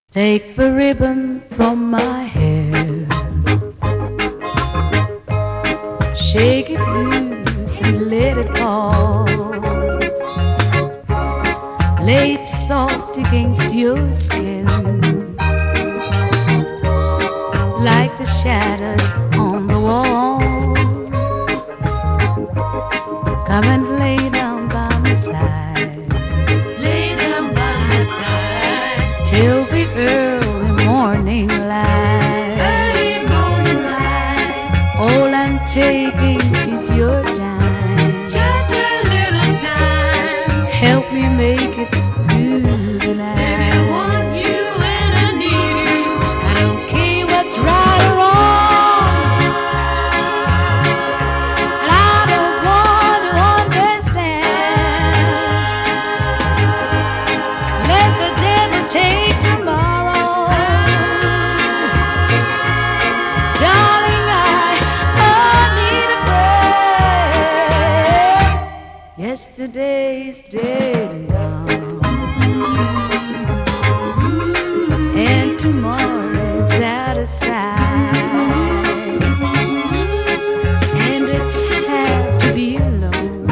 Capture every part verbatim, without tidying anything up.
Take the ribbon from my hair, shake it loose and let it fall. Lay it soft against your skin, like the shadows on the wall. Come and lay down by my side, Lay down by my side till the early morning light. early morning light. All I'm taking is your time. Just a little time. Help me make it through the night. Baby, I want you and I need you. I don't care what's right or wrong, and I don't want to understand. Let the devil take tomorrow, darling. I, I need a friend. Yesterday's dead and gone, and tomorrow's out of sight. And it's sad to be alone.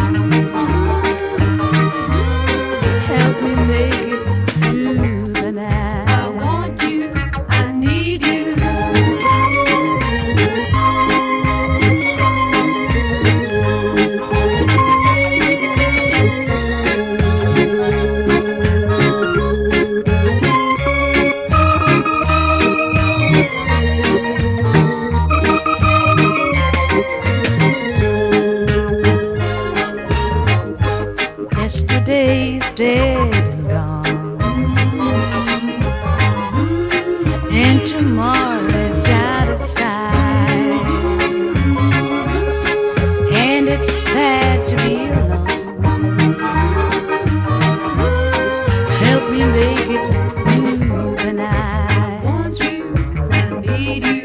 Help me make it through the night. I want you, I need you. Yesterday's dead and gone, and tomorrow's out of sight. And it's sad to be alone. Help me make it through the I night. want you, I need you.